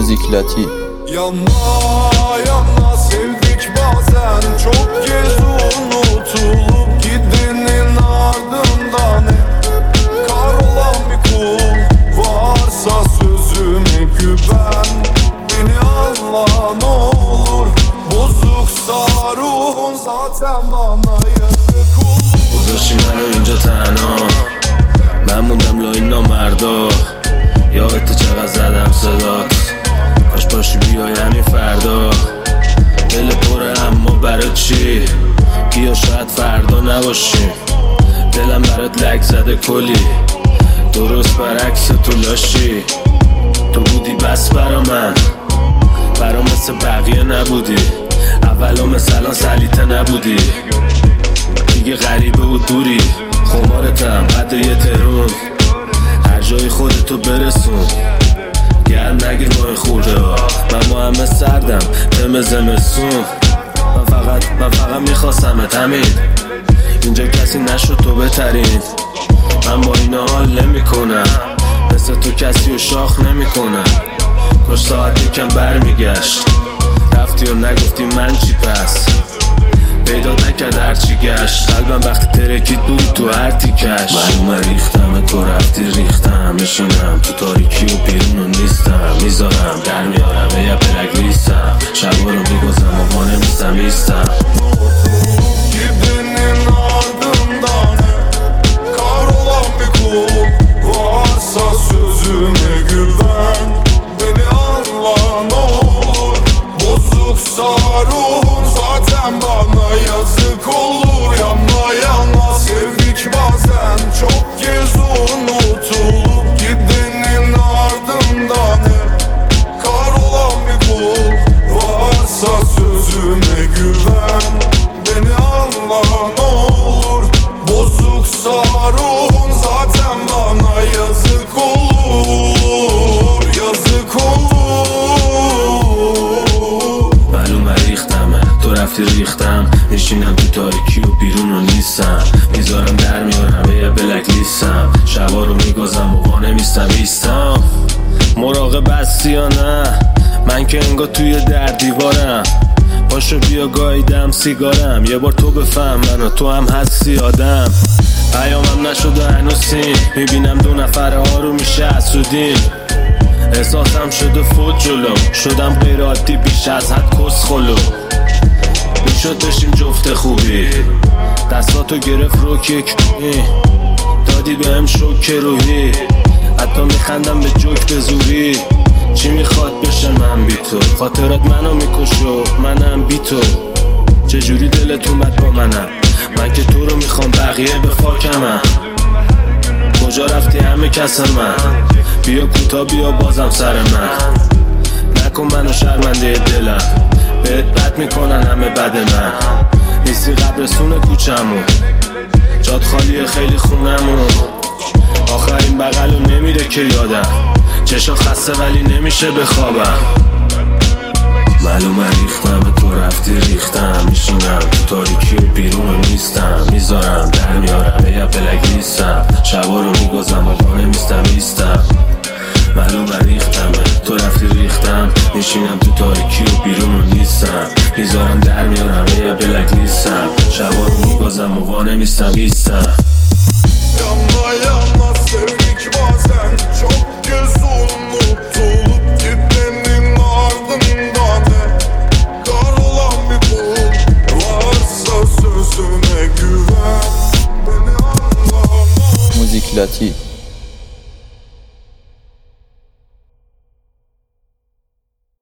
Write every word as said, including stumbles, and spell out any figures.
Müzik Latif. Yana yana sevdik bazen, çok kez unutulup gidenin ardından hep kar olan bir kul. Varsa sözüme güven, beni anla ne olur. Bozuksa ruhun zaten bana yazık olur. گذاشتی منو اینجا تنها، من موندم لای نامردا. یادت چقدر زدم صدات، کاش باشی بیای همین فردا. دل پره اما برای چی؟ بیا شاید فردا نباشی. دلم برات لک زده کلی، درست برعکس تو لاشی. تو بودی بس برا من، برا مثل بقیه نبودی. اولا مثل الان سلیته نبودی، دیگه غریبه و دوری. خمارتم قد یه ترون، هر جای خودتو برسون. گرم نگیر ماه خورده ها، من با همه سردم تم زمستون. من فقط من فقط میخواستمت همین، اینجا کسی نشد تو بهترین. من با اینا حال نمی کنم، مثل تو کسی رو شاخ نمی کنم. کاش ساعت یکم برمیگشت، رفتی و نگفتی من چی پس. پیدا نکرد هرچی گشت، قلبم وقتی ترکید بود تو هر تیکش. معلومه ریختم تو رفتی ریختم، میشینم تو تاریکی و بیرون و نیستم. میذارم در میارم یه پلک لیستم، شبا رو میگذم و وانه میستم ایستم. Gidenin ardından kar olan bir kul. Varsa sözüme güven, beni anla ne olur. Bozuksa ruhun zaten bana yazık olur. Yana yana sevdik bazen, çok kez unutulup gidenin ardından hep kar olan bir kul. Varsa sözüme güven, beni anla ne olur. Bozuksa ruhun zaten bana yazık olur. Yazık olur. معلومه ریختمه تو رفتی ریختم، نشینم تو تاریکی و بیرون و نیستم. میذارم در میارم یه بلک لیستم، شبا رو میگذم و وانه میستم ایستم. مراقب هستی یا نه؟ من که انگار توی در دیوارم. پاشو بیا گاییدم سیگارم، یه بار تو بفهم منو تو هم هستی آدم. پیامم نشده هنوز سین، میبینم دو نفره ها رو میشه اسودین. احساسم شده فوت جلو، شدم غیر عادی بیش از حد کس خلو. میشد بشیم جفت خوبی، دستاتو گرفت رو کیک دادی بهم شوک روحی. حتی میخندم به جوک به زوری. چی میخواد بشه من بی تو؟ خاطرات منو میکشو منم بی تو. چجوری دلت اومد با منم؟ من که تو رو میخوام بقیه به فاکمم. کجا رفتی همه کس من؟ بیا کوتا بیا بازم سر من. نکن منو شرمنده دلم، بهت بد میکنن همه بد من. نیستی قبرستون کوچمون، جاد خالیه خیلی خونمون. آخرین بغلو نمیره که یادم، چشا خسته ولی نمیشه بخوابم. معلومه ریختم تو رفتی ریختم، میشینم تو تاریکی و بیرون و نیستم. میذارم در میارم یه پلک لیستم، شبا رو میگذم و وانه میستم ایستم. معلومه ریختم تو رفتی ریختم، میشینم تو تاریکی و بیرون و نیستم. میذارم در میارم یه پلک لیستم، شبا رو میگذم و وانه میستم ایستم. Yana yana sevdik bazen, çok kez unutulup gidenin ardından hep kar olan bir kul. Varsa sözüme güven, beni anla. Müzik Latif.